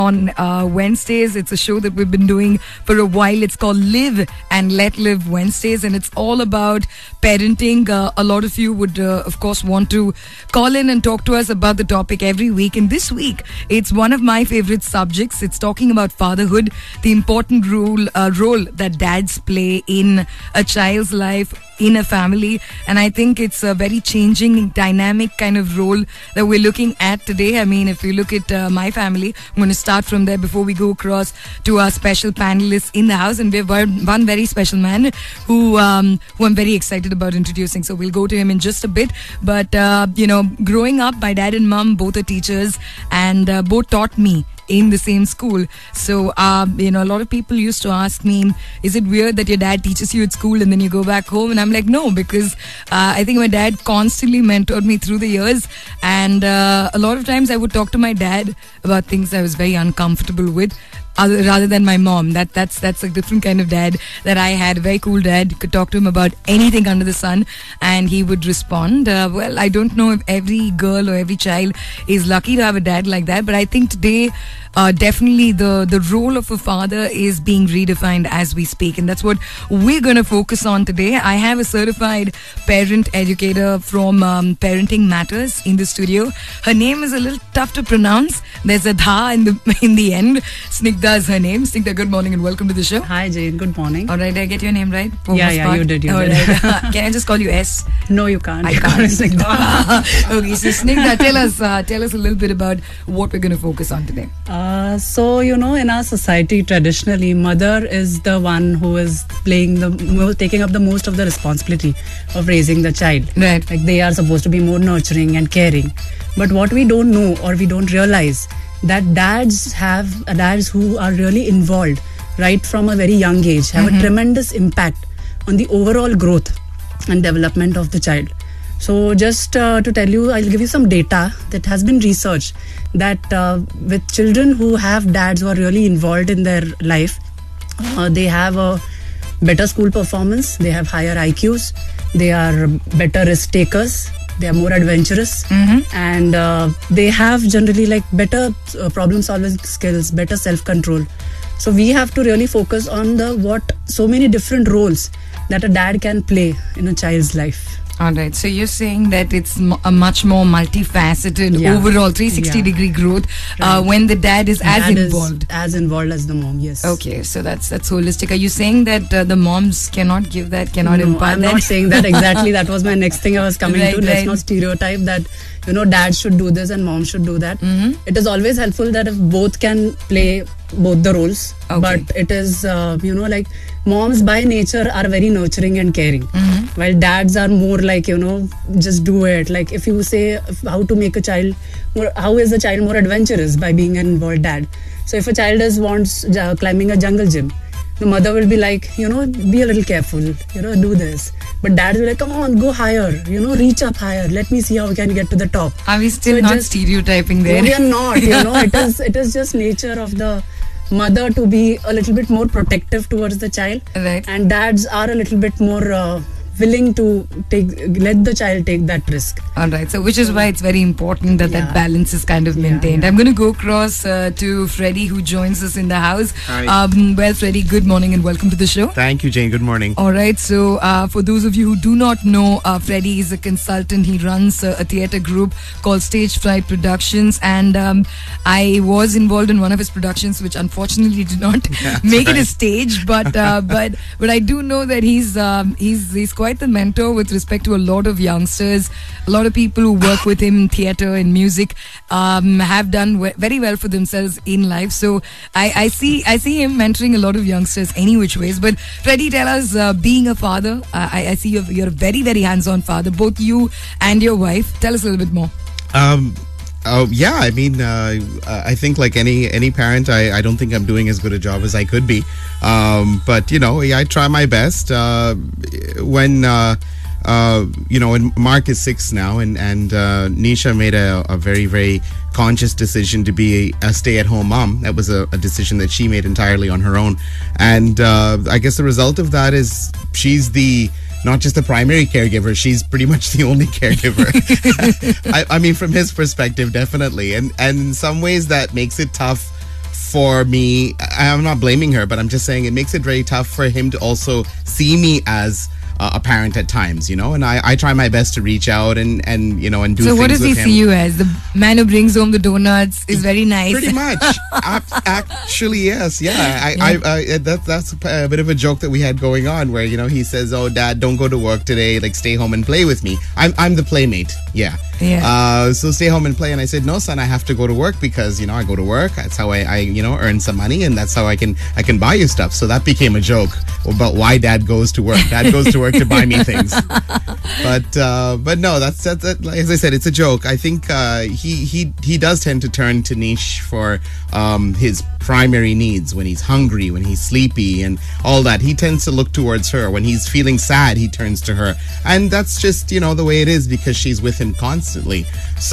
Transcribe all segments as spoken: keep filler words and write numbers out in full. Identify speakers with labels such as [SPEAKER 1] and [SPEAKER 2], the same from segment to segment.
[SPEAKER 1] on uh, Wednesdays. It's a show that we've been doing for a while. It's called Live and Let Live Wednesdays, and it's all about parenting. Uh, a lot of you would, uh, of course, want to call in and talk to us about the topic every week. And this week, it's one of my favorite subjects. It's talking about fatherhood, the important role uh, role that dads play in a child's life, in a family. And I think it's a very changing, dynamic kind of role that we're looking at today. I mean, if you look at uh, my family, I'm going to start from there before we go across to our special panelists in the house. And we have one, one very special man who um, who I'm very excited about introducing. So we'll go to him in just a bit. But, uh, you know, growing up, my dad and mom both are teachers, and uh, both taught me in the same school. So, uh, you know, a lot of people used to ask me, is it weird that your dad teaches you at school and then you go back home? And I'm like, no, because uh, I think my dad constantly mentored me through the years. And uh, a lot of times I would talk to my dad about things I was very uncomfortable with, Other, rather than my mom. That that's that's a different kind of dad that I had. A very cool dad. You could talk to him about anything under the sun and he would respond. Uh, well, I don't know if every girl or every child is lucky to have a dad like that, but I think today uh, definitely the, the role of a father is being redefined as we speak, and that's what we're going to focus on today. I have a certified parent educator from um, Parenting Matters in the studio. Her name is a little tough to pronounce. There's a dha in the in the end. Snigdha is her name. Snigdha, good morning and welcome to the show.
[SPEAKER 2] Hi Jane, good morning.
[SPEAKER 1] All right, did I get your name right? For
[SPEAKER 2] yeah, yeah, part? you did. You
[SPEAKER 1] All
[SPEAKER 2] did.
[SPEAKER 1] Right. Can I just call you S?
[SPEAKER 2] No, you can't.
[SPEAKER 1] I can't. Okay, so Snigdha, tell us, uh, tell us a little bit about what we're going to focus on today.
[SPEAKER 2] Uh, so you know, in our society, traditionally, mother is the one who is playing the, mo- taking up the most of the responsibility of raising the child.
[SPEAKER 1] Right.
[SPEAKER 2] Like they are supposed to be more nurturing and caring. But what we don't know or we don't realize, that dads have uh, dads who are really involved right from a very young age have mm-hmm. a tremendous impact on the overall growth and development of the child. So just uh, to tell you, I'll give you some data that has been researched that uh, with children who have dads who are really involved in their life, uh, they have a better school performance, they have higher I Qs, they are better risk takers, they are more adventurous, mm-hmm. and uh, they have generally like better uh, problem solving skills, better self-control. So we have to really focus on the what so many different roles that a dad can play in a child's life.
[SPEAKER 1] All right, so you're saying that it's m- a much more multifaceted
[SPEAKER 2] yeah.
[SPEAKER 1] overall three hundred sixty yeah. degree growth uh, right. when the dad is as
[SPEAKER 2] dad
[SPEAKER 1] involved.
[SPEAKER 2] Is as involved as the mom, yes.
[SPEAKER 1] Okay, so that's that's holistic. Are you saying that uh, the moms cannot give that, cannot
[SPEAKER 2] no,
[SPEAKER 1] impart
[SPEAKER 2] I'm
[SPEAKER 1] that?
[SPEAKER 2] I'm not saying that exactly. That was my next thing I was coming
[SPEAKER 1] right,
[SPEAKER 2] to. Let's
[SPEAKER 1] right.
[SPEAKER 2] not stereotype that, you know, dad should do this and mom should do that. Mm-hmm. It is always helpful that if both can play both the roles. Okay. But it is, uh, you know, like moms by nature are very nurturing and caring. Mm-hmm. While dads are more like, you know, just do it. Like if you say if, how to make a child, more, how is the child more adventurous? By being an involved dad. So if a child is wants uh, climbing a jungle gym, the mother will be like, you know, be a little careful, you know, do this. But dad will be like, come on, go higher, you know, reach up higher. Let me see how we can get to the top.
[SPEAKER 1] Are we still so not just, stereotyping there?
[SPEAKER 2] No, we are not, you know, it is, it is just nature of the mother to be a little bit more protective towards the child.
[SPEAKER 1] Right.
[SPEAKER 2] And dads are a little bit more uh, willing to take let the child take that risk.
[SPEAKER 1] All right, so which is why it's very important that
[SPEAKER 2] yeah.
[SPEAKER 1] that balance is kind of maintained.
[SPEAKER 2] Yeah, yeah.
[SPEAKER 1] I'm going to go across uh, to Freddie, who joins us in the house.
[SPEAKER 3] Hi.
[SPEAKER 1] Um, well, Freddie, good morning and welcome to the show.
[SPEAKER 3] Thank you, Jane. Good morning.
[SPEAKER 1] All right, so uh, for those of you who do not know, uh, Freddie is a consultant. He runs uh, a theatre group called Stage Fright Productions, and um, I was involved in one of his productions, which unfortunately did not
[SPEAKER 3] That's
[SPEAKER 1] make
[SPEAKER 3] right.
[SPEAKER 1] it a stage. But uh, but but I do know that he's um, he's he's quite the mentor with respect to a lot of youngsters. A lot of people who work with him in theatre and music um, have done we- very well for themselves in life. So I, I see I see him mentoring a lot of youngsters any which ways. But Freddie, tell us, uh, being a father, uh, I, I see you're, you're a very, very hands-on father, both you and your wife. Tell us a little bit more.
[SPEAKER 3] Um, oh yeah, I mean, uh, I think like any any parent, I, I don't think I'm doing as good a job as I could be. Um, but you know, yeah, I try my best. Uh, when uh, uh, you know, and Mark is six now, and and uh, Nisha made a, a very very conscious decision to be a, a stay-at-home mom. That was a, a decision that she made entirely on her own, and uh, I guess the result of that is she's the not just the primary caregiver, she's pretty much the only caregiver. I, I mean, from his perspective, definitely, and and in some ways that makes it tough for me, I- I'm not blaming her, but I'm just saying it makes it very tough for him to also see me as uh, a parent at times, you know, and I, I try my best to reach out and, and you know, and do
[SPEAKER 1] So
[SPEAKER 3] things
[SPEAKER 1] what does
[SPEAKER 3] with
[SPEAKER 1] he
[SPEAKER 3] him.
[SPEAKER 1] see you as? The man who brings home the donuts is very nice.
[SPEAKER 3] Pretty much. Ac- Actually, yes. Yeah. I, I, I, that, that's a bit of a joke that we had going on where, you know, he says, oh, Dad, don't go to work today. Like, stay home and play with me. I'm, I'm the playmate. Yeah.
[SPEAKER 1] Yeah.
[SPEAKER 3] Uh, so stay home and play. And I said, no, son, I have to go to work because, you know, I go to work. That's how I, I, you know, earn some money and that's how I can, I can buy you stuff. So that became a joke about why Dad goes to work. Dad goes to work to buy me things. But, uh, but no, that's, that's, that, as I said, it's a joke. I think, uh, he, he, he does tend to turn to Nish for, um, his primary needs when he's hungry, when he's sleepy and all that. He tends to look towards her. When he's feeling sad, he turns to her. And that's just, you know, the way it is because she's with him constantly.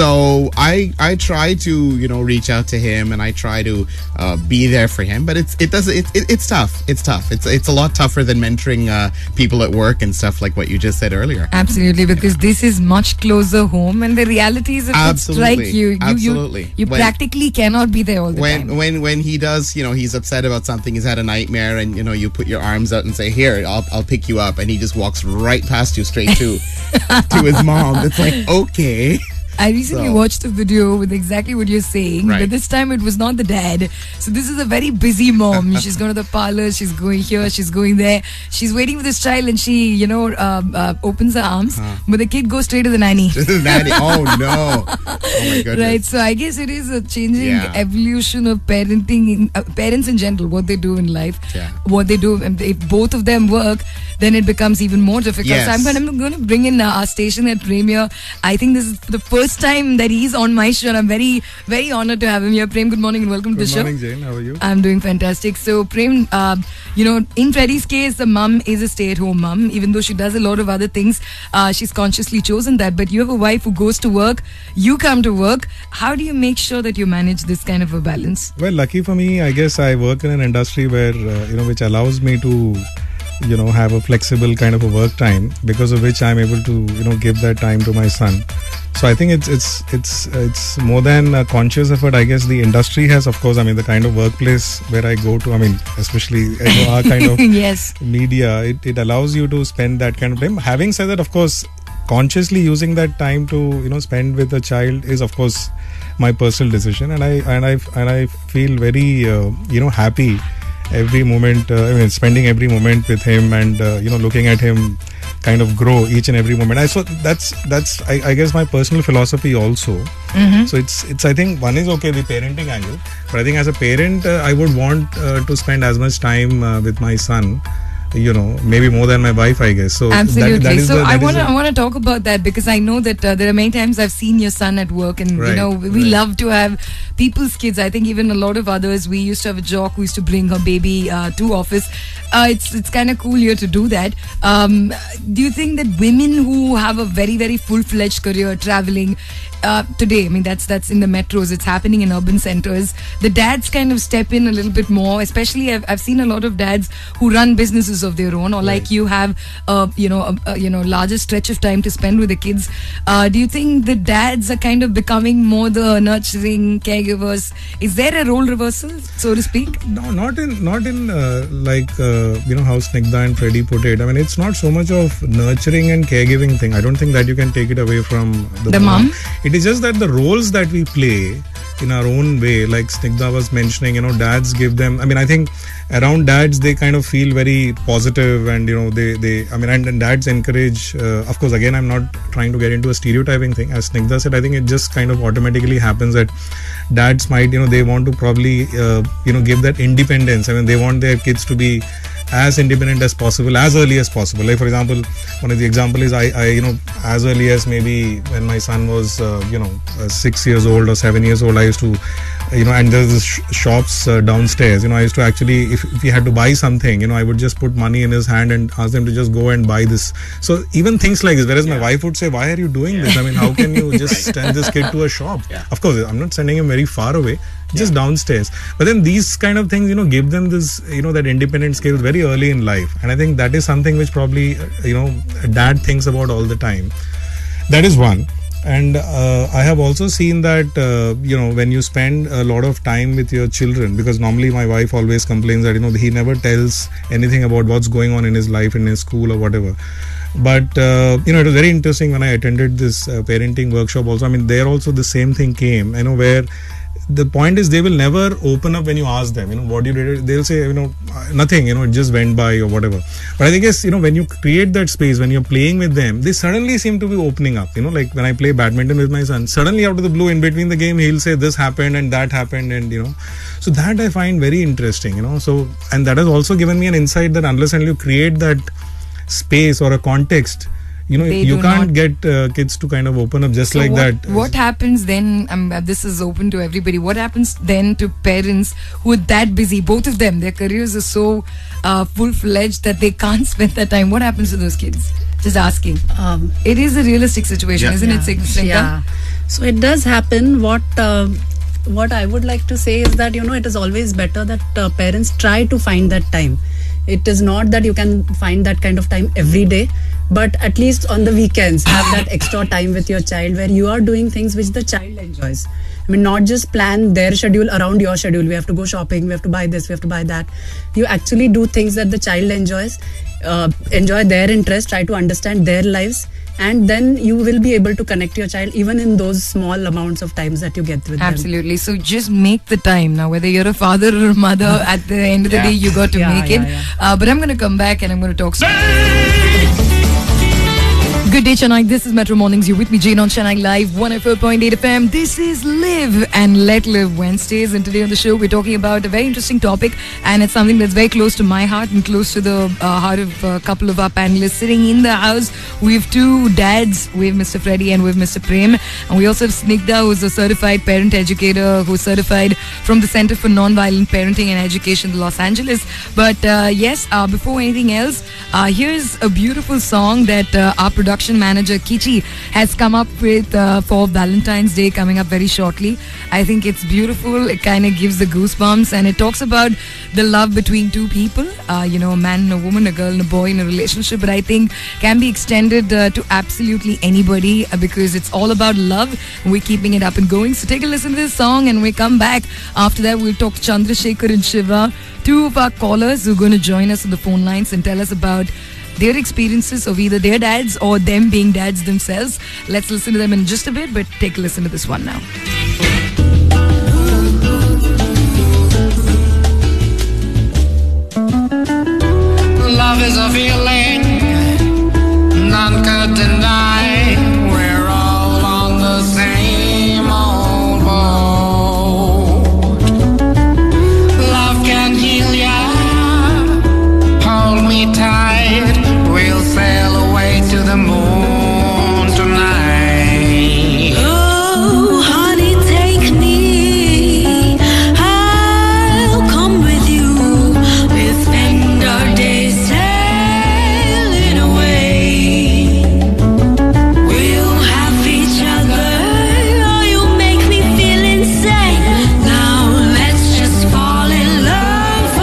[SPEAKER 3] So I, I try to, you know, reach out to him and I try to, uh, be there for him, but it's, it doesn't, it, it, it's tough. It's tough. It's, it's a lot tougher than mentoring, uh, people at work and stuff like what you just said earlier.
[SPEAKER 1] Absolutely, because this is much closer home, and the reality is, if it
[SPEAKER 3] Absolutely.
[SPEAKER 1] strikes you, you,
[SPEAKER 3] Absolutely.
[SPEAKER 1] you, you
[SPEAKER 3] When-
[SPEAKER 1] practically cannot be there all the
[SPEAKER 3] when
[SPEAKER 1] time.
[SPEAKER 3] when when he does, you know, he's upset about something, he's had a nightmare, and you know, you put your arms out and say, "Here, I'll I'll pick you up," and he just walks right past you, straight to to his mom. It's like, okay.
[SPEAKER 1] I recently
[SPEAKER 3] So-
[SPEAKER 1] watched a video with exactly what you're saying,
[SPEAKER 3] Right.
[SPEAKER 1] but this time it was not the dad. So this is a very busy mom. She's going to the parlor, she's going here, she's going there. She's waiting for this child and she, you know, uh, uh, opens her arms, but the kid goes straight to the nanny.
[SPEAKER 3] This is nanny. Oh no. Oh my goodness.
[SPEAKER 1] Right, so I guess it is a changing
[SPEAKER 3] Yeah.
[SPEAKER 1] evolution of parenting, in, uh, parents in general, what they do in life,
[SPEAKER 3] Yeah.
[SPEAKER 1] what they do. And if both of them work, then it becomes even more difficult.
[SPEAKER 3] Yes.
[SPEAKER 1] So I'm going, I'm going to bring in uh, our station at Premier. I think this is the first time that he's on my show, and I'm very, very honored to have him here. Prem, good morning and welcome to the
[SPEAKER 4] Good
[SPEAKER 1] show.
[SPEAKER 4] morning, Jane. How are you?
[SPEAKER 1] I'm doing fantastic. So, Prem, uh, you know, in Freddie's case, the mum is a stay-at-home mum, even though she does a lot of other things. Uh, she's consciously chosen that. But you have a wife who goes to work, you come to work. How do you make sure that you manage this kind of a balance?
[SPEAKER 4] Well, lucky for me, I guess I work in an industry where, uh, you know, which allows me to, you know, have a flexible kind of a work time, because of which I'm able to, you know, give that time to my son. So I think it's it's it's it's more than a conscious effort. I guess the industry has, of course, I mean, the kind of workplace where I go to, I mean, especially, you know, our kind of
[SPEAKER 1] Yes.
[SPEAKER 4] media, it, it allows you to spend that kind of time. Having said that, of course, consciously using that time to, you know, spend with a child is, of course, my personal decision, and I and I and I feel very, uh, you know, happy every moment. Uh, I mean, spending every moment with him, and uh, you know, looking at him kind of grow each and every moment. I so that's that's I, I guess my personal philosophy also.
[SPEAKER 1] Mm-hmm.
[SPEAKER 4] So it's it's I think one is okay, the parenting angle, but I think as a parent, uh, I would want uh, to spend as much time uh, with my son. You know, maybe more than my wife, I guess. So
[SPEAKER 1] Absolutely.
[SPEAKER 4] That, that is
[SPEAKER 1] so
[SPEAKER 4] the, that
[SPEAKER 1] I
[SPEAKER 4] is
[SPEAKER 1] want to
[SPEAKER 4] the-
[SPEAKER 1] I want to talk about that, because I know that uh, there are many times I've seen your son at work, and you
[SPEAKER 4] Right,
[SPEAKER 1] know we
[SPEAKER 4] right.
[SPEAKER 1] love to have people's kids. I think even a lot of others. We used to have a jock who used to bring her baby uh, to office. Uh, it's it's kind of cool here to do that. Um, do you think that women who have a very very full fledged career traveling uh, today, I mean that's that's in the metros, it's happening in urban centers, the dads kind of step in a little bit more, especially I've, I've seen a lot of dads who run businesses of their own, or like you have uh, you know a, a you know larger stretch of time to spend with the kids. Uh, do you think the dads are kind of becoming more the nurturing caregivers? Is there a role reversal, so to speak?
[SPEAKER 4] No, not in not in uh, like uh, you know how Snigdha and Freddie put it. I mean, it's not so much of nurturing and caregiving thing. I don't think that you can take it away from the,
[SPEAKER 1] The mom?
[SPEAKER 4] It is just that the roles that we play in our own way, like Snigdha was mentioning, you know, dads give them. I mean, I think around dads they kind of feel very positive, and you know they they. I mean, and, and dads encourage. Uh, of course, again, I'm not trying to get into a stereotyping thing. As Snigdha said, I think it just kind of automatically happens that dads might, you know, they want to probably uh, you know give that independence. I mean, they want their kids to be as independent as possible, as early as possible. Like for example, one of the example is I, I you know, as early as maybe when my son was uh, you know uh, six years old or seven years old, I used to, you know, and there's this sh- shops uh, downstairs. You know, I used to actually, if, if he had to buy something, you know, I would just put money in his hand and ask them to just go and buy this. So even things like this. Whereas my wife would say, "Why are you doing this? I mean, how can you just send this kid to a shop?"
[SPEAKER 3] Yeah.
[SPEAKER 4] Of course, I'm not sending him very far away, just downstairs. But then these kind of things, you know, give them this, you know, that independent skills very early in life. And I think that is something which probably, uh, you know, dad thinks about all the time. That is one. And uh, I have also seen that, uh, you know, when you spend a lot of time with your children, because normally my wife always complains that, you know, he never tells anything about what's going on in his life, in his school or whatever. But, uh, you know, it was very interesting when I attended this uh, parenting workshop also. I mean, there also the same thing came, you know, where the point is they will never open up when you ask them, you know, what you did. They'll say, you know, nothing, you know, it just went by or whatever. But I guess, you know, when you create that space, when you're playing with them, they suddenly seem to be opening up. You know, like when I play badminton with my son, suddenly out of the blue in between the game, he'll say this happened and that happened, and, you know, so that I find very interesting, you know. So, and that has also given me an insight that unless and you create that space or a context, you know,
[SPEAKER 1] They
[SPEAKER 4] you
[SPEAKER 1] do
[SPEAKER 4] can't
[SPEAKER 1] not-
[SPEAKER 4] get uh, kids to kind of open up just
[SPEAKER 1] So
[SPEAKER 4] like
[SPEAKER 1] what,
[SPEAKER 4] that.
[SPEAKER 1] What happens then? Um, uh, this is open to everybody. What happens then to parents who are that busy? Both of them, their careers are so uh, full fledged that they can't spend that time. What happens to those kids? Just asking.
[SPEAKER 2] Um,
[SPEAKER 1] It is a realistic situation,
[SPEAKER 3] Yeah.
[SPEAKER 1] isn't it, Sing- Singha?
[SPEAKER 2] yeah. So it does happen. What uh, what I would like to say is that, you know, it is always better that uh, parents try to find that time. It is not that you can find that kind of time every day, but at least on the weekends have that extra time with your child where you are doing things which the child enjoys. I mean, not just plan their schedule around your schedule. We have to go shopping, we have to buy this, we have to buy that. You actually do things that the child enjoys, uh, enjoy their interest, try to understand their lives, and then you will be able to connect your child even in those small amounts of times that you get with them.
[SPEAKER 1] Absolutely. So just make the time now. Whether you're a father or a mother, at the end of the
[SPEAKER 3] Yeah.
[SPEAKER 1] day, you got to
[SPEAKER 2] Yeah,
[SPEAKER 1] make
[SPEAKER 2] yeah,
[SPEAKER 1] it.
[SPEAKER 2] yeah.
[SPEAKER 1] Uh, but I'm going to come back and I'm going to talk. Good day, Chennai. This is Metro Mornings. You're with me, Jane, on Chennai Live, one oh four point eight F M. This is Live and Let Live Wednesdays. And today on the show, we're talking about a very interesting topic. And it's something that's very close to my heart and close to the uh, heart of a couple of our panelists sitting in the house. We have two dads. We have Mister Freddy and we have Mister Prem. And we also have Snigdha, who's a certified parent educator, who's certified from the Center for Nonviolent Parenting and Education in Los Angeles. But uh, yes, uh, before anything else, uh, here's a beautiful song that uh, our production manager Kichi has come up with uh, for Valentine's Day, coming up very shortly. I think it's beautiful. It kind of gives the goosebumps, and it talks about the love between two people, uh, you know, a man and a woman, a girl and a boy in a relationship, but I think can be extended uh, to absolutely anybody uh, because it's all about love. We're keeping it up and going. So take a listen to this song and we come back. After that, we'll talk to Chandrasekhar and Shiva, two of our callers who are going to join us on the phone lines and tell us about their experiences of either their dads or them being dads themselves. Let's listen to them in just a bit, but take a listen to this one now.
[SPEAKER 5] Love is a feeling none could deny. We're all on the same old boat. Love can heal ya. Hold me tight. We'll sail away to the moon tonight.
[SPEAKER 6] Oh, honey, take me. I'll come with you. We'll spend our days sailing away. We'll have each other. Oh, you make me feel insane. Now let's just fall in love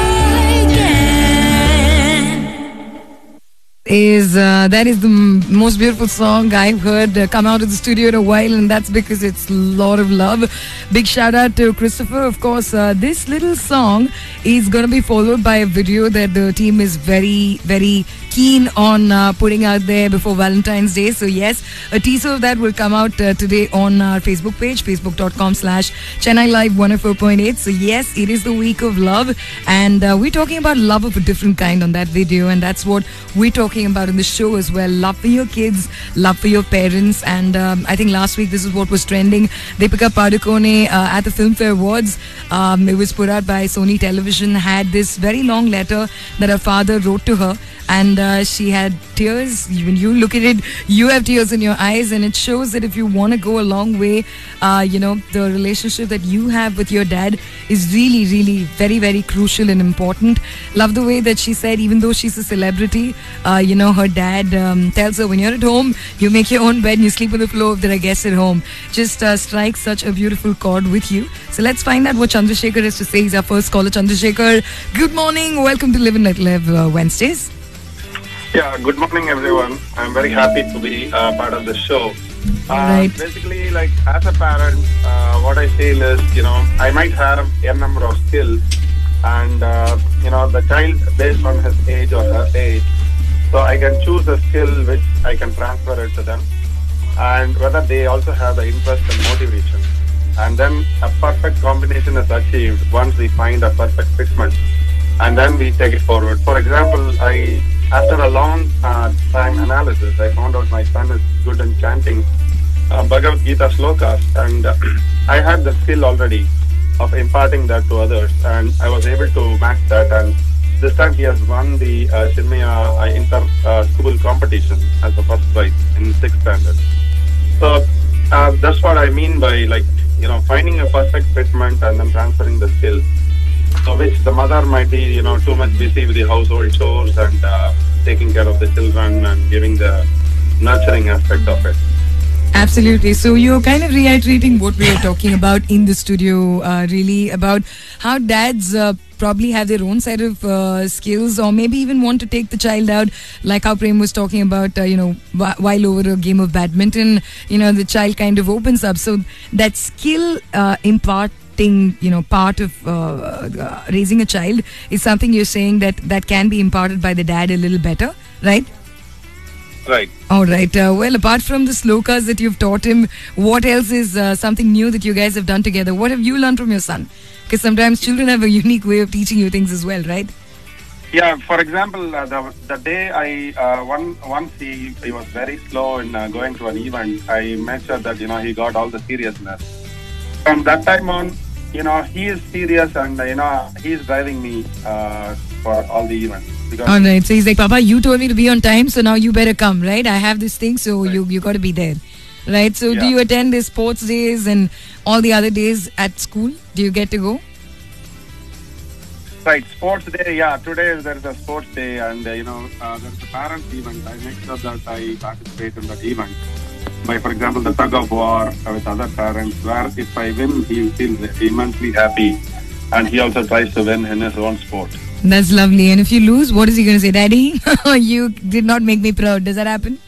[SPEAKER 6] again.
[SPEAKER 1] Is uh, that is the m- most beautiful song I've heard uh, come out of the studio in a while, and that's because it's a lot of love. Big shout out to Christopher. Of course, uh, this little song is going to be followed by a video that the team is very, very keen on uh, putting out there before Valentine's Day. So yes, a teaser of that will come out uh, today on our Facebook page, facebook.com slash Chennai Live one oh four point eight. So yes, it is the week of love, and uh, we're talking about love of a different kind on that video, and that's what we're talking about in the show as well. Love for your kids, love for your parents, and um, I think last week this is what was trending. Deepika Padukone uh, at the Filmfare Awards, um, it was put out by Sony Television, had this very long letter that her father wrote to her, and uh, she had tears. When you look at it, you have tears in your eyes, and it shows that if you want to go a long way, uh, you know, the relationship that you have with your dad is really, really very, very crucial and important. Love the way that she said, even though she's a celebrity, uh, you know, her dad um, tells her, when you're at home, you make your own bed and you sleep on the floor if there are guests at home. Just uh, strikes such a beautiful chord with you. So let's find out what Chandrasekhar has to say. He's our first caller. Chandrasekhar, good morning. Welcome to Live and Let Live uh, Wednesdays.
[SPEAKER 7] Yeah, good morning, everyone. I'm very happy to be uh, part of the show. Uh,
[SPEAKER 1] Right.
[SPEAKER 7] Basically, like as a parent, uh, what I feel is, you know, I might have a number of skills, and uh, you know, the child based on his age or her age, so I can choose a skill which I can transfer it to them, and whether they also have the interest and motivation, and then a perfect combination is achieved once we find a perfect fitment, and then we take it forward. For example, I after a long uh, time analysis, I found out my son is good in chanting uh, Bhagavad Gita slokas, and uh, I had the skill already of imparting that to others, and I was able to match that. And this time he has won the uh, Chinmaya uh, inter uh, school competition as the first prize in sixth standard. So uh, that's what I mean by, like, you know, finding a perfect fitment and then transferring the skills. So which the mother might be, you know, too much busy with the household chores and uh, taking care of the children and giving the nurturing aspect of it.
[SPEAKER 1] Absolutely. So you're kind of reiterating what we were talking about in the studio, uh, really, about how dads uh, probably have their own set of uh, skills, or maybe even want to take the child out, like how Prem was talking about, uh, you know, wh- while over a game of badminton, you know, the child kind of opens up. So that skill uh, imparting, you know, part of uh, uh, raising a child is something you're saying that that can be imparted by the dad a little better, right?
[SPEAKER 7] Right.
[SPEAKER 1] All right. Uh, well, apart from the slokas that you've taught him, what else is uh, something new that you guys have done together? What have you learned from your son? Because sometimes children have a unique way of teaching you things as well, right?
[SPEAKER 7] Yeah, for example, uh, the, the day I, uh, one, once he, he was very slow in uh, going to an event, I made sure that, you know, he got all the seriousness. From that time on, you know, he is serious, and, uh, you know, he's driving me uh, for all the events. Because
[SPEAKER 1] All right. So he's like, Papa, you told me to be on time, so now you better come, right? I have this thing, so
[SPEAKER 7] Right.
[SPEAKER 1] you you got to be there. Right. So do
[SPEAKER 7] Yeah.
[SPEAKER 1] you attend the sports days and all the other days at school? Do you get to go?
[SPEAKER 7] Right, sports day, yeah, today there is a sports day, and uh, you know, uh, there is a parents event. I make sure that I participate in that event by, for example, the tug of war uh, with other parents, where if I win, he feels immensely happy, and he also tries to win in his own sport.
[SPEAKER 1] That's lovely. And if you lose, what is he going to say? Daddy, you did not make me proud. Does that happen?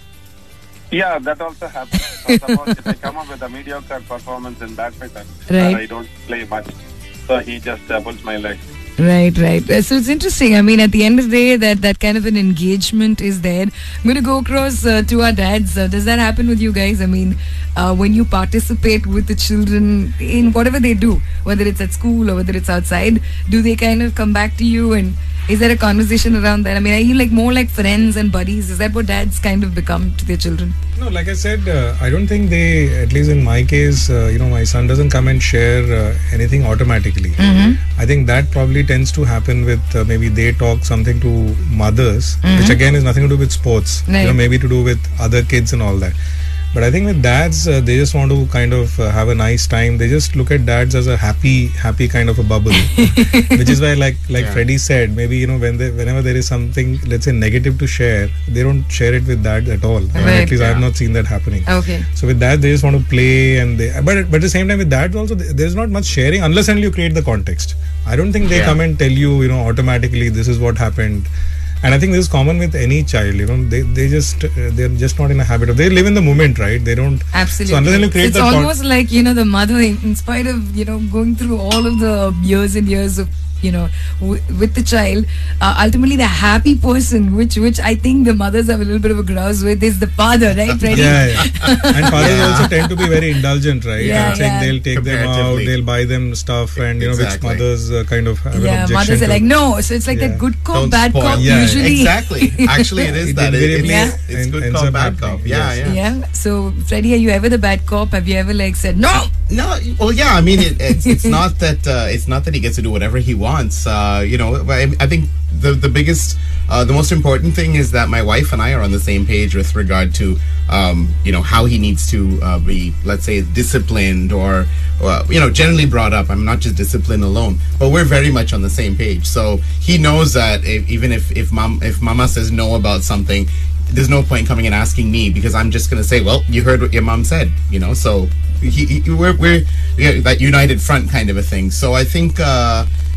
[SPEAKER 7] Yeah, that also happens. So suppose if I come up with a mediocre performance in badminton,
[SPEAKER 1] Right.
[SPEAKER 7] and I don't play much, so he just uh, pulls my leg.
[SPEAKER 1] Right, right. Uh, So it's interesting. I mean, at the end of the day, that, that kind of an engagement is there. I'm going to go across uh, to our dads. Uh, does that happen with you guys? I mean, uh, when you participate with the children in whatever they do, whether it's at school or whether it's outside, do they kind of come back to you, and is there a conversation around that? I mean, are you like more like friends and buddies? Is that what dads kind of become to their children?
[SPEAKER 4] No, like I said, uh, I don't think they, at least in my case, uh, you know, my son doesn't come and share uh, anything automatically. I think that probably tends to happen with uh, maybe they talk something to mothers, which again is nothing to do with sports, you know,
[SPEAKER 1] Right.
[SPEAKER 4] maybe to do with other kids and all that. But I think with dads, uh, they just want to kind of uh, have a nice time. They just look at dads as a happy, happy kind of a bubble, which is why, like like
[SPEAKER 3] Yeah.
[SPEAKER 4] Freddie said, maybe you know when they, whenever there is something, let's say negative to share, they don't share it with dads at all. I mean,
[SPEAKER 1] Right.
[SPEAKER 4] at least I have
[SPEAKER 3] Yeah.
[SPEAKER 4] not seen that happening.
[SPEAKER 1] Okay.
[SPEAKER 4] So with that, they just want to play, and they. But but at the same time, with dads also, th- there's not much sharing unless and you create the context. I don't think they
[SPEAKER 3] Yeah.
[SPEAKER 4] come and tell you, you know, automatically this is what happened. And I think this is common with any child. You know, they they just uh, they're just not in a habit of. They live in the moment, right? They don't.
[SPEAKER 1] Absolutely.
[SPEAKER 4] So unless and you create
[SPEAKER 1] it's
[SPEAKER 4] that con-
[SPEAKER 1] almost like, you know, the mother, in spite of, you know, going through all of the years and years of, you know, w- with the child, uh, ultimately the happy person, which which I think the mothers have a little bit of a grouse with, is the father, right? Freddie?
[SPEAKER 4] Yeah, yeah. And fathers
[SPEAKER 3] Yeah.
[SPEAKER 4] also tend to be very indulgent, right?
[SPEAKER 1] Yeah,
[SPEAKER 4] and saying
[SPEAKER 1] yeah.
[SPEAKER 4] they'll take them out,
[SPEAKER 3] Comparatively.
[SPEAKER 4] they'll buy them stuff, and you know,
[SPEAKER 3] Exactly.
[SPEAKER 4] which mothers uh, kind of have an
[SPEAKER 1] Yeah,
[SPEAKER 4] objection
[SPEAKER 1] mothers are
[SPEAKER 4] to.
[SPEAKER 1] like, no. So it's like
[SPEAKER 4] Yeah.
[SPEAKER 1] that good cop,
[SPEAKER 3] Don't
[SPEAKER 1] bad
[SPEAKER 3] spoil.
[SPEAKER 1] cop,
[SPEAKER 4] Yeah,
[SPEAKER 1] usually.
[SPEAKER 3] Exactly. Actually, it is
[SPEAKER 4] It
[SPEAKER 3] that. It,
[SPEAKER 4] invariably
[SPEAKER 3] it's,
[SPEAKER 1] Yeah.
[SPEAKER 3] it's
[SPEAKER 4] en-
[SPEAKER 3] good
[SPEAKER 4] ends
[SPEAKER 3] cop,
[SPEAKER 4] up
[SPEAKER 3] bad
[SPEAKER 4] happening.
[SPEAKER 3] cop. Yeah,
[SPEAKER 4] Yes.
[SPEAKER 3] yeah.
[SPEAKER 1] Yeah. So, Freddie, are you ever the bad cop? Have you ever like said, no?
[SPEAKER 3] No, well, yeah. I mean, it, it's it's not that uh, it's not that he gets to do whatever he wants. Uh, you know, I, I think the the biggest, uh, the most important thing is that my wife and I are on the same page with regard to, um, you know, how he needs to uh, be, let's say, disciplined or, or, you know, generally brought up. I'm not just disciplined alone, but we're very much on the same page. So he knows that if, even if if mom if mama says no about something, there's no point coming and asking me, because I'm just going to say, well, you heard what your mom said, you know. So he, he, we're we're yeah, that united front kind of a thing. So I think uh,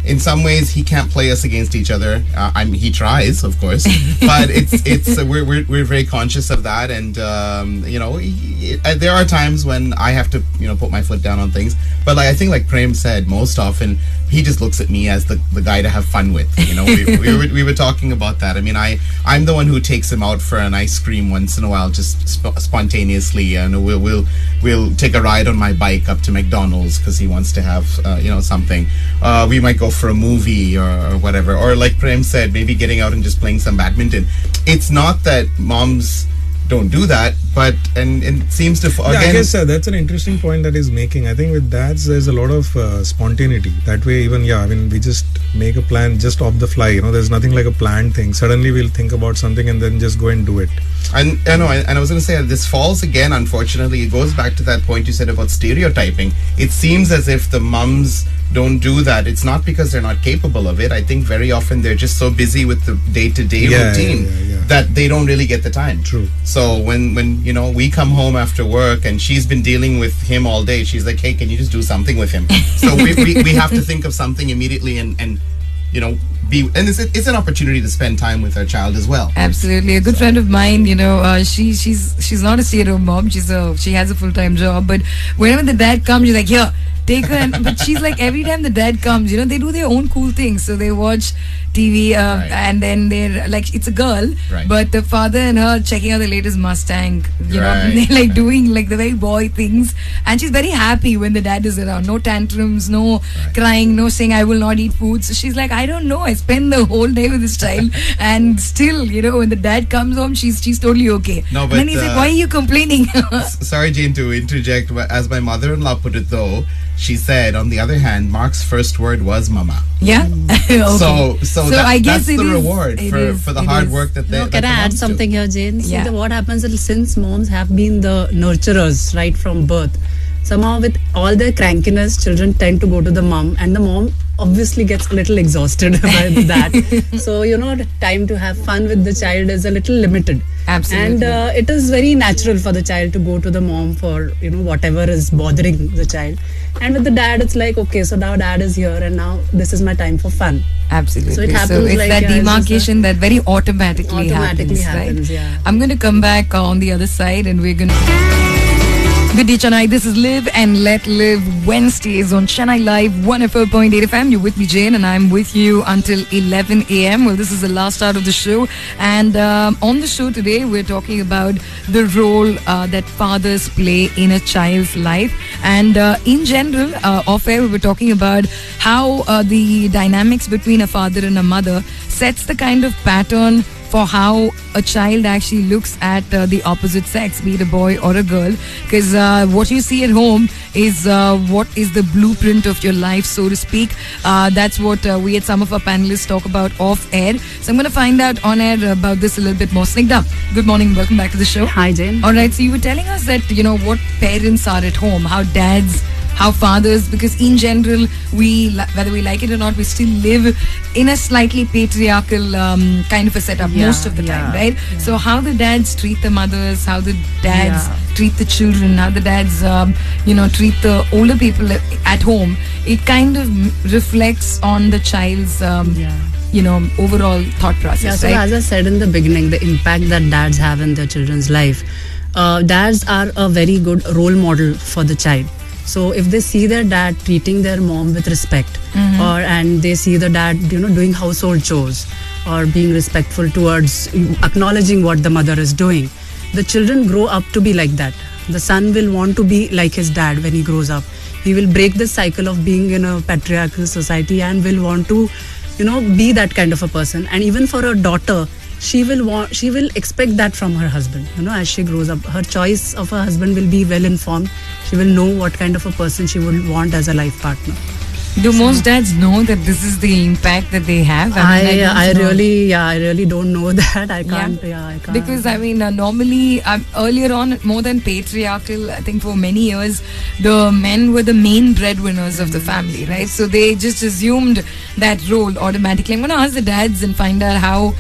[SPEAKER 3] in some ways he can't play us against each other. Uh, I mean, he tries, of course, but it's it's uh, we're, we're we're very conscious of that, and um, you know, he, uh, there are times when I have to you know put my foot down on things. But like I think, like Prem said, most often he just looks at me as the, the guy to have fun with. You know, we, we were we were talking about that. I mean, I I'm the one who takes him out for an ice cream once in a while, just sp- spontaneously, and we'll we'll we'll take a ride on my bike up to McDonald's because he wants to have uh, you know something. Uh, we might go for a movie or, or whatever, or like Prem said, maybe getting out and just playing some badminton. It's not that moms don't do that, but and, and it seems to
[SPEAKER 4] Yeah,
[SPEAKER 3] again.
[SPEAKER 4] I guess uh, that's an interesting point that he's making. I think with dads, there's a lot of uh, spontaneity. That way, even yeah, I mean, we just make a plan just off the fly. You know, there's nothing like a planned thing. Suddenly, we'll think about something and then just go and do it.
[SPEAKER 3] And I know, and I was going to say this falls again. Unfortunately, it goes back to that point you said about stereotyping. It seems as if the mums don't do that. It's not because they're not capable of it. I think very often they're just so busy with the day-to-day
[SPEAKER 4] Yeah,
[SPEAKER 3] routine
[SPEAKER 4] yeah, yeah, yeah.
[SPEAKER 3] that they don't really get the time.
[SPEAKER 4] True.
[SPEAKER 3] So when when you know we come home after work and she's been dealing with him all day, she's like, "Hey, can you just do something with him?" So we, we we have to think of something immediately and and you know be and it's it's an opportunity to spend time with our child as well.
[SPEAKER 1] Absolutely. A good friend of mine, you know, uh, she she's she's not a stay-at-home mom. She's a she has a full-time job, but whenever the dad comes, she's like, "Here, take her." And, but she's like, every time the dad comes, you know, they do their own cool things. So they watch T V, uh,
[SPEAKER 3] Right.
[SPEAKER 1] and then they're like, it's a girl,
[SPEAKER 3] Right.
[SPEAKER 1] but the father and her checking out the latest Mustang. You know,
[SPEAKER 3] Right,
[SPEAKER 1] they're like
[SPEAKER 3] right.
[SPEAKER 1] doing like the very boy things, and she's very happy when the dad is around. No tantrums, no crying, no saying I will not eat food. So she's like, I don't know. I spend the whole day with this child, and still, you know, when the dad comes home, she's she's totally okay.
[SPEAKER 3] No,
[SPEAKER 1] and
[SPEAKER 3] but,
[SPEAKER 1] then he's like,
[SPEAKER 3] uh,
[SPEAKER 1] why are you complaining?
[SPEAKER 3] S- Sorry, Jane, to interject, but as my mother-in-law put it, though, she said, on the other hand, Mark's first word was "mama."
[SPEAKER 1] Yeah. Okay.
[SPEAKER 3] So, so, that,
[SPEAKER 1] I guess
[SPEAKER 3] that's
[SPEAKER 1] it
[SPEAKER 3] the
[SPEAKER 1] is-
[SPEAKER 3] reward
[SPEAKER 1] it
[SPEAKER 3] for,
[SPEAKER 1] is-
[SPEAKER 3] for the
[SPEAKER 1] it
[SPEAKER 3] hard
[SPEAKER 1] is.
[SPEAKER 3] work that they.
[SPEAKER 2] No,
[SPEAKER 3] that
[SPEAKER 2] can
[SPEAKER 3] the
[SPEAKER 2] I add
[SPEAKER 3] moms do.
[SPEAKER 2] something here, Jane? See,
[SPEAKER 1] Yeah.
[SPEAKER 2] the, what happens is since moms have been the nurturers right from birth, somehow with all their crankiness, children tend to go to the mom, and the mom obviously gets a little exhausted by that. So, you know, the time to have fun with the child is a little limited.
[SPEAKER 1] Absolutely.
[SPEAKER 2] And uh, it is very natural for the child to go to the mom for, you know, whatever is bothering the child. And with the dad, it's like, okay, so now dad is here and now this is my time for fun.
[SPEAKER 1] Absolutely.
[SPEAKER 2] So it happens
[SPEAKER 1] it's
[SPEAKER 2] like,
[SPEAKER 1] that
[SPEAKER 2] yeah, it's just
[SPEAKER 1] demarcation that very automatically,
[SPEAKER 2] Automatically
[SPEAKER 1] happens,
[SPEAKER 2] happens,
[SPEAKER 1] right?
[SPEAKER 2] yeah.
[SPEAKER 1] I'm going to come back uh, on the other side and we're going to... Good day, Chennai. This is Live and Let Live Wednesdays on Chennai Live one oh four point eight F M. You're with me, Jane, and I'm with you until eleven a m. Well, this is the last hour of the show. And um, on the show today, we're talking about the role uh, that fathers play in a child's life. And uh, in general, uh, off air, we were talking about how uh, the dynamics between a father and a mother sets the kind of pattern for how a child actually looks at uh, the opposite sex, be it a boy or a girl. Because uh, what you see at home is uh, what is the blueprint of your life, so to speak. Uh, that's what uh, we had some of our panelists talk about off air. So I'm going to find out on air about this a little bit more. Snigdha, good morning. Welcome back to the show.
[SPEAKER 2] Hi, Jane.
[SPEAKER 1] All right, so you were telling us that, you know, what parents are at home, how dads, how fathers, because in general, we, li- whether we like it or not, we still live in a slightly patriarchal um, kind of a setup
[SPEAKER 2] Yeah,
[SPEAKER 1] most of the time,
[SPEAKER 2] yeah,
[SPEAKER 1] right? So how the dads treat the mothers, how the dads
[SPEAKER 2] Yeah.
[SPEAKER 1] treat the children, how the dads, um, you know, treat the older people at home, it kind of reflects on the child's, um,
[SPEAKER 2] Yeah.
[SPEAKER 1] you know, overall thought process,
[SPEAKER 2] Yeah, so
[SPEAKER 1] right?
[SPEAKER 2] as I said in the beginning, the impact that dads have in their children's life. Uh, dads are a very good role model for the child. So if they see their dad treating their mom with respect, or and they see the dad, you know, doing household chores or being respectful towards acknowledging what the mother is doing, the children grow up to be like that. The son will want to be like his dad when he grows up. He will break the cycle of being in a patriarchal society and will want to, you know, be that kind of a person. And even for a daughter, she will want, she will expect that from her husband. You know, as she grows up, her choice of a husband will be well informed. She will know what kind of a person she would want as a life partner.
[SPEAKER 1] Do most dads know that this is the impact that they have?
[SPEAKER 2] I,
[SPEAKER 1] mean, don't
[SPEAKER 2] I,
[SPEAKER 1] know.
[SPEAKER 2] really, yeah, I really don't know that. I can't, yeah, I can't.
[SPEAKER 1] Because I mean, uh, normally um, earlier on, more than patriarchal, I think for many years, the men were the main breadwinners of the family, right? So they just assumed that role automatically. I'm going to ask the dads and find out how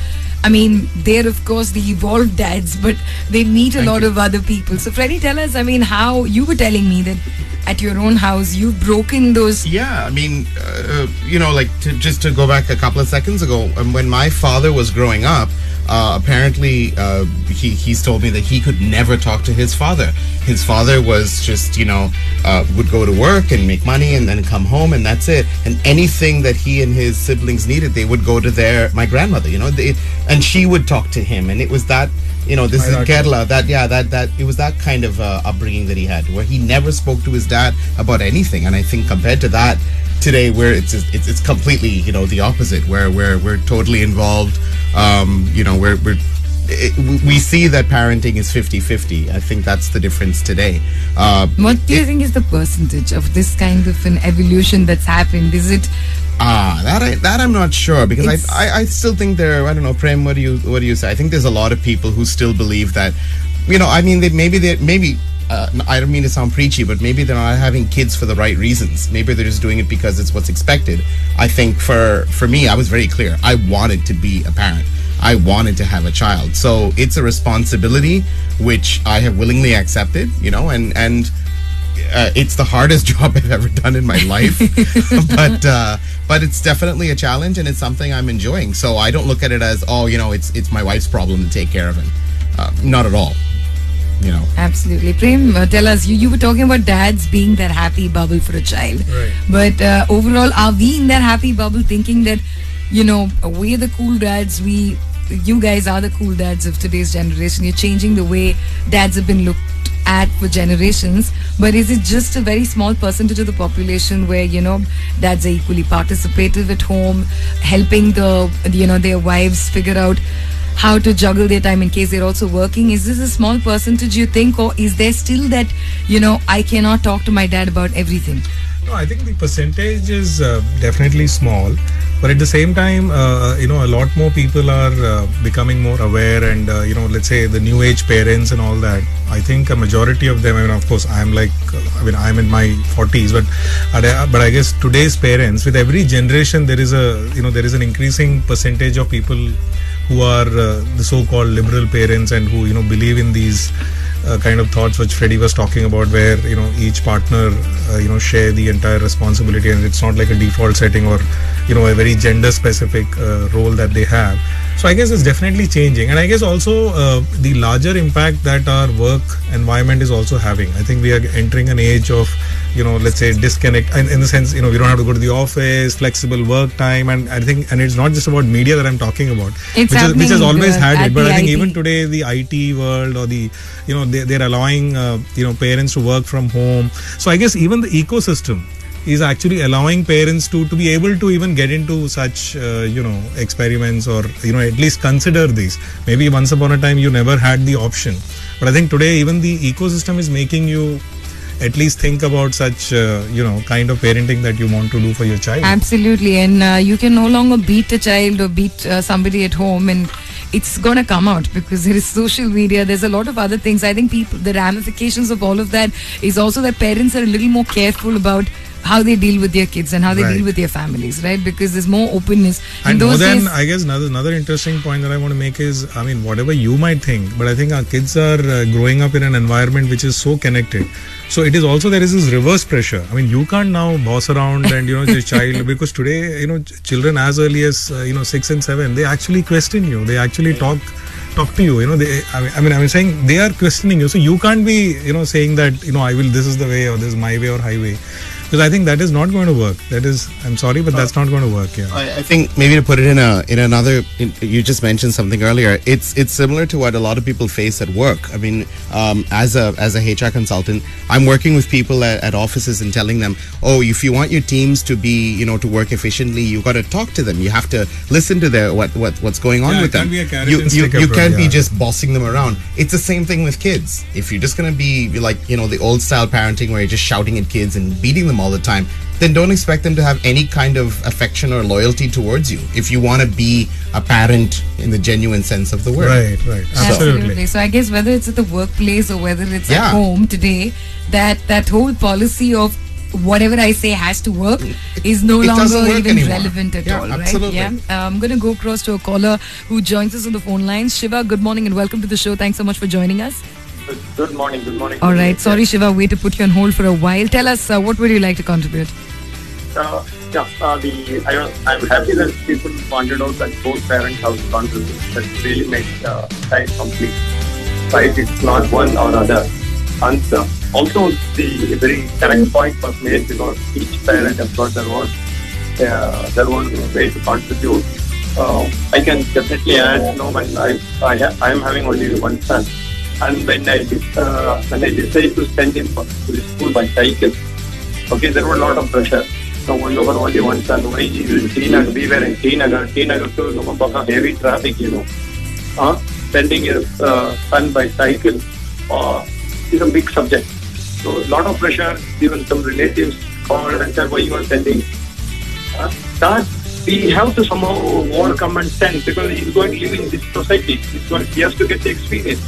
[SPEAKER 1] I mean, they're of course the evolved dads, but they meet a
[SPEAKER 3] Thank
[SPEAKER 1] lot
[SPEAKER 3] you.
[SPEAKER 1] of other people. So, Freddie, tell us, I mean, how you were telling me that at your own house you've broken those.
[SPEAKER 3] Yeah, I mean, uh, you know, like to, just to go back a couple of seconds ago, um, when my father was growing up, uh, apparently uh, he he's told me that he could never talk to his father. His father was just, you know, uh, would go to work and make money and then come home and that's it. And anything that he and his siblings needed, they would go to their my grandmother, you know, they, and she would talk to him, and it was that. You know, this is in Kerala. That yeah, that that it was that kind of uh, upbringing that he had, where he never spoke to his dad about anything. And I think compared to that, today, where it's it's, it's completely, you know, the opposite, where where we're totally involved. Um, you know, we're we're it, we see that parenting is fifty-fifty. I think that's the difference today. Uh,
[SPEAKER 1] What do you
[SPEAKER 3] it-
[SPEAKER 1] think is the percentage of this kind of an evolution that's happened? Is it
[SPEAKER 3] Ah, that I that I'm not sure, because
[SPEAKER 1] It's-
[SPEAKER 3] I, I I still think there. I don't know, Prem. What do you what do you say? I think there's a lot of people who still believe that, you know. I mean, they maybe they maybe. Uh, I don't mean to sound preachy, but maybe they're not having kids for the right reasons. Maybe they're just doing it because it's what's expected. I think for for me, I was very clear. I wanted to be a parent. I wanted to have a child. So it's a responsibility which I have willingly accepted. You know, and and. Uh, it's the hardest job I've ever done in my life, but uh, but it's definitely a challenge, and it's something I'm enjoying. So I don't look at it as, oh, you know, it's it's my wife's problem to take care of him. Uh, not at all. You know.
[SPEAKER 1] absolutely? Prem, uh, tell us. You you were talking about dads being that happy bubble for a child,
[SPEAKER 4] Right.
[SPEAKER 1] but uh, overall, are we in that happy bubble, thinking that, you know, we're the cool dads? We, you guys are the cool dads of today's generation. You're changing the way dads have been looked at for generations, but is it just a very small percentage of the population where, you know, dads are equally participative at home, helping the, you know, their wives figure out how to juggle their time in case they're also working? Is this a small percentage, you think, or is there still that, you know, I cannot talk to my dad about everything?
[SPEAKER 4] No, I think the percentage is uh, definitely small, but at the same time, uh, you know, a lot more people are uh, becoming more aware, and uh, you know, let's say the new age parents and all that. I think a majority of them. I mean, of course, I'm like, uh, I mean, I'm in my forties, but uh, but I guess today's parents, with every generation, there is a, you know, there is an increasing percentage of people who are uh, the so-called liberal parents, and who, you know, believe in these uh, kind of thoughts which Freddie was talking about, where, you know, each partner uh, you know share the entire responsibility, and it's not like a default setting or, you know, a very gender specific uh, role that they have. So I guess it's definitely changing, and I guess also uh, the larger impact that our work environment is also having. I think we are entering an age of, you know, let's say disconnect, and in the sense, you know, we don't have to go to the office, flexible work time, and I think, and it's not just about media that I'm talking about,
[SPEAKER 1] It's
[SPEAKER 4] which, is, which has
[SPEAKER 1] happening,
[SPEAKER 4] always
[SPEAKER 1] uh,
[SPEAKER 4] had
[SPEAKER 1] at
[SPEAKER 4] it, but
[SPEAKER 1] the
[SPEAKER 4] I think
[SPEAKER 1] I T.
[SPEAKER 4] even today the I T world, or the, you know, they, they're allowing uh, you know parents to work from home. So I guess even the ecosystem is actually allowing parents to to be able to even get into such uh, you know experiments, or, you know, at least consider these. Maybe once upon a time you never had the option, but I think today even the ecosystem is making you at least think about such uh, you know kind of parenting that you want to do for your child.
[SPEAKER 1] Absolutely, and uh, you can no longer beat a child or beat uh, somebody at home, and it's going to come out because there is social media. There's a lot of other things. I think people, the ramifications of all of that is also that parents are a little more careful about how they deal with their kids and how they
[SPEAKER 4] Right.
[SPEAKER 1] deal with their families, right? Because there's more openness. In
[SPEAKER 4] And more
[SPEAKER 1] those
[SPEAKER 4] than,
[SPEAKER 1] days,
[SPEAKER 4] I guess, another another interesting point that I want to make is, I mean, whatever you might think, but I think our kids are uh, growing up in an environment which is so connected. So it is also, there is this reverse pressure. I mean, you can't now boss around and, you know, your child, because today, you know, ch- children as early as, uh, you know, six and seven, they actually question you. They actually talk talk to you. You know, they, I mean, I mean, I'm saying they are questioning you. So you can't be, you know, saying that, you know, I will, this is the way, or this is my way or highway. Because I think that is not going to work. That is, I'm sorry, but that's not going to work. Yeah.
[SPEAKER 3] I, I think maybe to put it in a in another, in, you just mentioned something earlier. It's it's similar to what a lot of people face at work. I mean, um, as a as a H R consultant, I'm working with people at, at offices and telling them, oh, if you want your teams to be, you know, to work efficiently, you got to talk to them. You have to listen to their what what what's going on
[SPEAKER 4] Yeah,
[SPEAKER 3] with
[SPEAKER 4] it can't
[SPEAKER 3] them.
[SPEAKER 4] be a carrot
[SPEAKER 3] you
[SPEAKER 4] and
[SPEAKER 3] you,
[SPEAKER 4] stick
[SPEAKER 3] you
[SPEAKER 4] approach,
[SPEAKER 3] can't be
[SPEAKER 4] yeah.
[SPEAKER 3] just bossing them around. It's the same thing with kids. If you're just gonna be like, you know, the old style parenting where you're just shouting at kids and beating them all the time, then don't expect them to have any kind of affection or loyalty towards you if you want to be a parent in the genuine sense of the word.
[SPEAKER 4] Right, right. Absolutely.
[SPEAKER 1] Absolutely. So I guess whether it's at the workplace or whether it's
[SPEAKER 3] Yeah.
[SPEAKER 1] at home today, that that whole policy of whatever I say has to work is no
[SPEAKER 3] it doesn't
[SPEAKER 1] longer
[SPEAKER 3] work
[SPEAKER 1] even
[SPEAKER 3] anymore.
[SPEAKER 1] relevant at
[SPEAKER 3] Yeah,
[SPEAKER 1] all,
[SPEAKER 3] absolutely.
[SPEAKER 1] right? Yeah. Uh, I'm going to go across to a caller who joins us on the phone lines. Shiva, good morning and welcome to the show. Thanks so much for joining us.
[SPEAKER 7] Good morning. Good morning.
[SPEAKER 1] All right. Sorry, Shiva, wait to put you on hold for a while. Tell us, uh, what would you like to contribute?
[SPEAKER 7] Uh, yeah, uh, the I was, I'm happy that people pointed out that both parents have to contribute. That really makes uh, child complete. Right? It's not one or other. And uh, also the very correct point was made because each parent has got their own uh, their own way to contribute. Uh, I can definitely add. You know, when I I, ha- I am having only one son, and when I uh, when I decided to send him to the school by cycle, okay, there was a lot of pressure. So one over only one son. Why he is in Srinagar? We were in Srinagar. Srinagar to Lumabaka, heavy traffic, you know. Uh, sending his uh, son by cycle uh, is a big subject. So a lot of pressure. Even some relatives called and said, "Why you are sending?" Uh, that we have to somehow overcome and send because he's going to live in this society. He's going, he has to get the experience.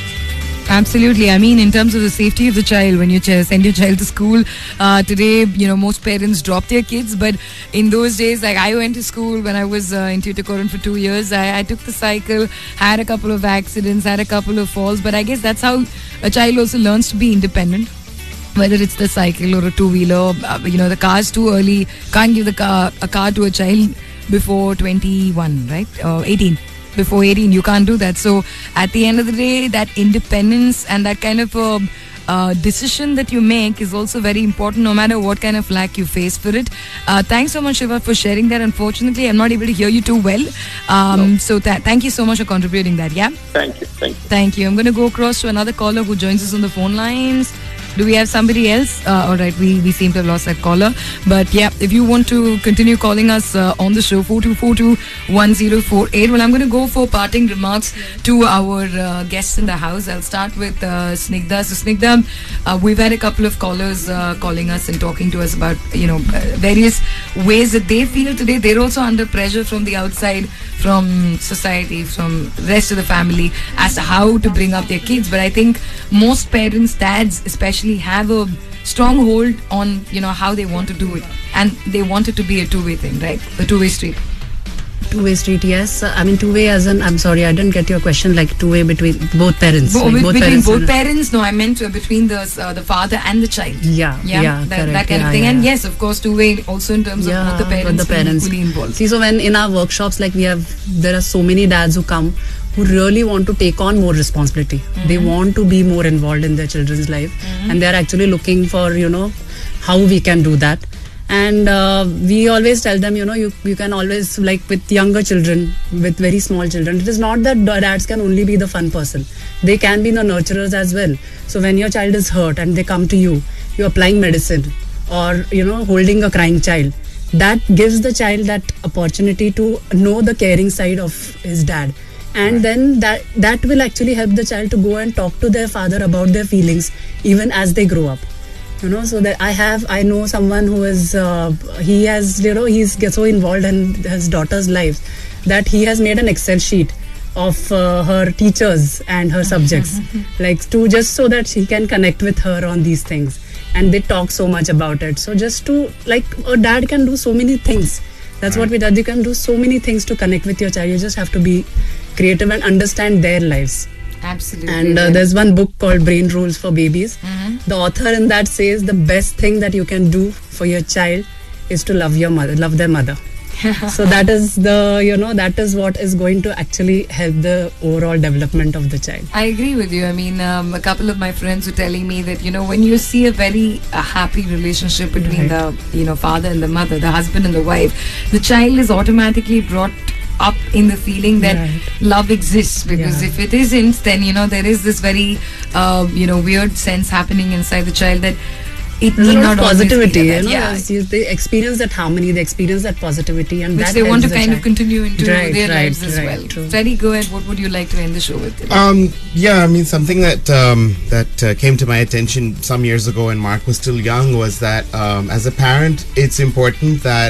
[SPEAKER 1] Absolutely. I mean, in terms of the safety of the child, when you ch- send your child to school, uh, today, you know, most parents drop their kids. But in those days, like I went to school when I was uh, in Tuticorin for two years. I, I took the cycle, had a couple of accidents, had a couple of falls. But I guess that's how a child also learns to be independent. Whether it's the cycle or a two-wheeler, uh, you know, the car's too early. Can't give the car a car to a child before twenty-one, right? Uh, eighteen. Before eighteen, you can't do that. So at the end of the day, that independence and that kind of uh, uh, decision that you make is also very important, no matter what kind of lack you face for it. Uh, thanks so much, Shiva, for sharing that. Unfortunately, I'm not able to hear you too well. Um,
[SPEAKER 7] No.
[SPEAKER 1] So th- thank you so much for contributing that. Yeah.
[SPEAKER 7] Thank you. Thank you.
[SPEAKER 1] Thank you. I'm going to go across to another caller who joins us on the phone lines. Do we have somebody else? Uh, all right, we, we seem to have lost that caller. But yeah, if you want to continue calling us uh, on the show, four two four two, one zero four eight. Well, I'm going to go for parting remarks to our uh, guests in the house. I'll start with uh, Snigdha. So Snigdha, uh, we've had a couple of callers uh, calling us and talking to us about, you know, uh, various ways that they feel today. They're also under pressure from the outside, from society, from the rest of the family as to how to bring up their kids. But I think most parents, dads especially, have a strong hold on, you know, how they want to do it, and they want it to be a two-way thing, right? The two-way street.
[SPEAKER 2] Two-way street, yes. Uh, I mean, two-way as in, I'm sorry, I didn't get your question, like two-way between both parents.
[SPEAKER 1] Bo-
[SPEAKER 2] like
[SPEAKER 1] with- between
[SPEAKER 2] parents
[SPEAKER 1] both
[SPEAKER 2] will-
[SPEAKER 1] parents, no, I meant uh, between the uh, the father and the child.
[SPEAKER 2] Yeah,
[SPEAKER 1] Yeah,
[SPEAKER 2] yeah,
[SPEAKER 1] that,
[SPEAKER 2] correct,
[SPEAKER 1] that kind
[SPEAKER 2] yeah,
[SPEAKER 1] of thing.
[SPEAKER 2] yeah.
[SPEAKER 1] And yes, of course, two-way also in terms
[SPEAKER 2] Yeah,
[SPEAKER 1] of both the
[SPEAKER 2] both
[SPEAKER 1] parents
[SPEAKER 2] the parents.
[SPEAKER 1] being equally involved.
[SPEAKER 2] See, so when in our workshops, like we have, there are so many dads who come who really want to take on more responsibility. They want to be more involved in their children's life, and they are actually looking for, you know, how we can do that. And uh, we always tell them, you know, you, you can always, like with younger children, with very small children, it is not that dads can only be the fun person. They can be the nurturers as well. So when your child is hurt and they come to you, you're applying medicine or, you know, holding a crying child, that gives the child that opportunity to know the caring side of his dad. And then that that will actually help the child to go and talk to their father about their feelings even as they grow up. You know, so that I have, I know someone who is, uh, he has, you know, he's get so involved in his daughter's life that he has made an Excel sheet of uh, her teachers and her subjects, like to just so that she can connect with her on these things. And they talk so much about it. So just to, like, a dad can do so many things. That's what we do. You can do so many things to connect with your child. You just have to be creative and understand their lives.
[SPEAKER 1] Absolutely.
[SPEAKER 2] And uh, there's one book called Brain Rules for Babies. The author in that says the best thing that you can do for your child is to love your mother, love their mother. So that is the, you know, that is what is going to actually help the overall development of the child.
[SPEAKER 1] I agree with you. I mean, um, a couple of my friends were telling me that, you know, when you see a very uh, happy relationship between
[SPEAKER 2] Right.
[SPEAKER 1] the, you know, father and the mother, the husband and the wife, the child is automatically brought up in the feeling that
[SPEAKER 2] Right.
[SPEAKER 1] love exists. Because
[SPEAKER 2] Yeah.
[SPEAKER 1] if it isn't, then, you know, there is this very, uh, you know, weird sense happening inside the child that it
[SPEAKER 2] There's
[SPEAKER 1] need
[SPEAKER 2] a lot
[SPEAKER 1] not
[SPEAKER 2] of
[SPEAKER 1] always be
[SPEAKER 2] positivity,
[SPEAKER 1] like
[SPEAKER 2] you
[SPEAKER 1] that.
[SPEAKER 2] know,
[SPEAKER 1] Yeah.
[SPEAKER 2] as you- they experience that harmony, they experience that positivity, and
[SPEAKER 1] Which
[SPEAKER 2] that
[SPEAKER 1] they want to
[SPEAKER 2] helps the
[SPEAKER 1] kind of
[SPEAKER 2] child.
[SPEAKER 1] continue into
[SPEAKER 2] Right,
[SPEAKER 1] their
[SPEAKER 2] right,
[SPEAKER 1] lives as
[SPEAKER 2] right,
[SPEAKER 1] well.
[SPEAKER 2] true.
[SPEAKER 1] Freddy, go ahead. What would you like to end the show with?
[SPEAKER 3] Um, yeah, I mean, something that um, that uh, came to my attention some years ago when Mark was still young was that um, as a parent, it's important that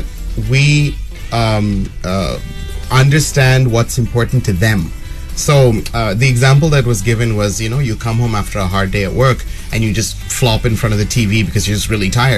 [SPEAKER 3] we um, uh, understand what's important to them. So uh, the example that was given was, you know, you come home after a hard day at work and you just flop in front of the T V because you're just really tired.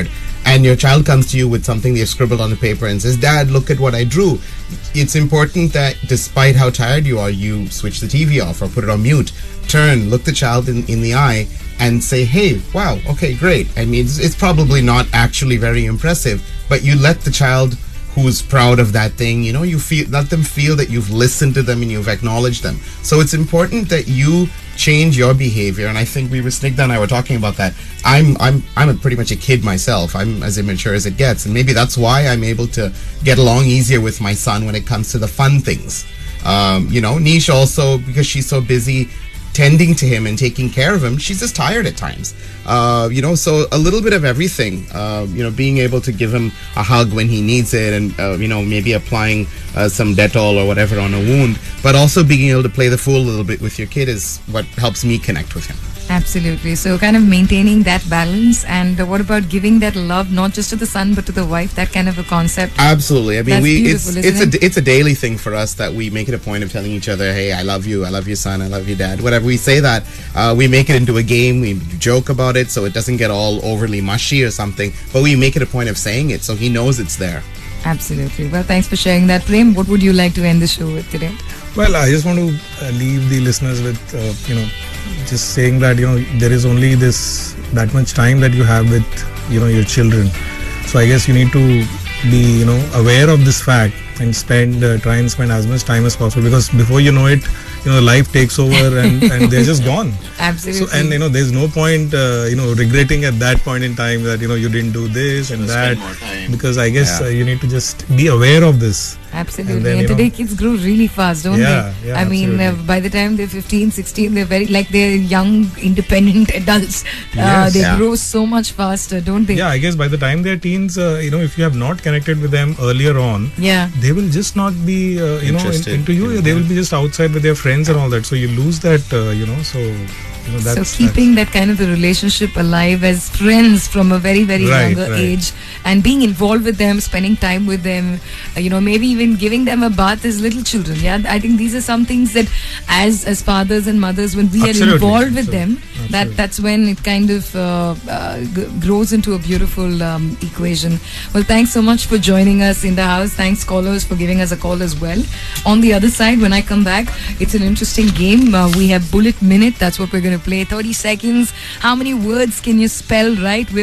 [SPEAKER 3] and your child comes to you with something they've scribbled on the paper and says, Dad, look at what I drew. It's important that despite how tired you are, you switch the T V off or put it on mute. Turn, look the child in, in the eye and say, hey, wow, okay, great. I mean, it's, it's probably not actually very impressive, but you let the child who's proud of that thing, you know, you feel, let them feel that you've listened to them and you've acknowledged them. So it's important that you change your behavior, and I think we were Snigdha and I were talking about that. I'm I'm I'm a pretty much a kid myself. I'm as immature as it gets, and maybe that's why I'm able to get along easier with my son when it comes to the fun things. Um, you know, Nish also, because she's so busy tending to him and taking care of him, she's just tired at times. Uh, you know, so a little bit of everything. Uh, you know, being able to give him a hug when he needs it, and uh, you know, maybe applying uh, some Dettol or whatever on a wound, but also being able to play the fool a little bit with your kid is what helps me connect with him.
[SPEAKER 1] Absolutely. So kind of maintaining that balance. And uh, what about giving that love not just to the son but to the wife? That kind of a concept.
[SPEAKER 3] Absolutely. I mean,
[SPEAKER 1] That's
[SPEAKER 3] we
[SPEAKER 1] beautiful,
[SPEAKER 3] it's
[SPEAKER 1] isn't
[SPEAKER 3] it's
[SPEAKER 1] it?
[SPEAKER 3] a it's a daily thing for us that we make it a point of telling each other, hey, I love you, I love your son, I love your dad. Whatever we say that, uh, we make it into a game. We joke about it so it doesn't get all overly mushy or something. But we make it a point of saying it so he knows it's there.
[SPEAKER 1] Absolutely. Well, thanks for sharing that. Prem, what would you like to end the show with today?
[SPEAKER 4] Well, I just want to uh, leave the listeners with, uh, you know, just saying that, you know, there is only this, that much time that you have with, you know, your children. So I guess you need to be, you know, aware of this fact and spend, uh, try and spend as much time as possible, because before you know it, you know, life takes over and, and they're just gone.
[SPEAKER 1] Absolutely.
[SPEAKER 4] So, and, you know, there's no point, uh, you know, regretting at that point in time that, you know, you didn't do this and that.
[SPEAKER 3] more time.
[SPEAKER 4] Because I guess
[SPEAKER 3] Yeah.
[SPEAKER 4] uh, you need to just be aware of this.
[SPEAKER 1] Absolutely.
[SPEAKER 4] And
[SPEAKER 1] And,
[SPEAKER 4] then, you
[SPEAKER 1] today
[SPEAKER 4] know-
[SPEAKER 1] kids grow really fast, don't
[SPEAKER 4] Yeah,
[SPEAKER 1] they?
[SPEAKER 4] yeah,
[SPEAKER 1] I mean, uh,
[SPEAKER 4] absolutely.
[SPEAKER 1] by the time they're fifteen, sixteen, they're very, like they're young, independent adults. Uh,
[SPEAKER 4] Yes.
[SPEAKER 1] they
[SPEAKER 3] Yeah.
[SPEAKER 1] grow so much faster, don't they?
[SPEAKER 4] Yeah, I guess by the time they're teens, uh, you know, if you have not connected with them earlier on,
[SPEAKER 1] Yeah.
[SPEAKER 4] they will just not be, uh, you know, in,
[SPEAKER 3] Interested
[SPEAKER 4] into you.
[SPEAKER 3] in
[SPEAKER 4] They will
[SPEAKER 3] that.
[SPEAKER 4] be just outside with their friends and all that. So you lose that, uh, you know. So, you know, that's
[SPEAKER 1] so keeping that kind of a relationship alive as friends from a very, very
[SPEAKER 4] Right,
[SPEAKER 1] younger
[SPEAKER 4] right.
[SPEAKER 1] age, and being involved with them, spending time with them, uh, you know, maybe even giving them a bath as little children. Yeah, I think these are some things that, as as fathers and mothers, when we
[SPEAKER 4] Absolutely,
[SPEAKER 1] are involved with
[SPEAKER 4] absolutely,
[SPEAKER 1] them, that that's when it kind of uh, uh, g- grows into a beautiful um, equation. Well, thanks so much for joining us in the house. Thanks, callers, for giving us a call as well. On the other side, when I come back, it's an interesting game. Uh, we have Bullet Minute. That's what we're going to play. thirty seconds. How many words can you spell right? We've